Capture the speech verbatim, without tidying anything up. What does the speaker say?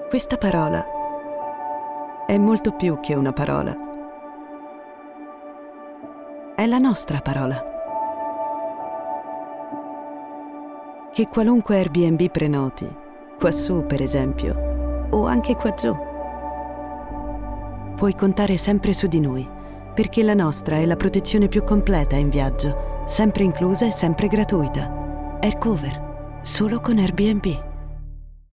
Questa parola è molto più che una parola. È la nostra parola. Che qualunque Airbnb prenoti, quassù per esempio, o anche qua giù, puoi contare sempre su di noi, perché la nostra è la protezione più completa in viaggio, sempre inclusa e sempre gratuita. Aircover, solo con Airbnb.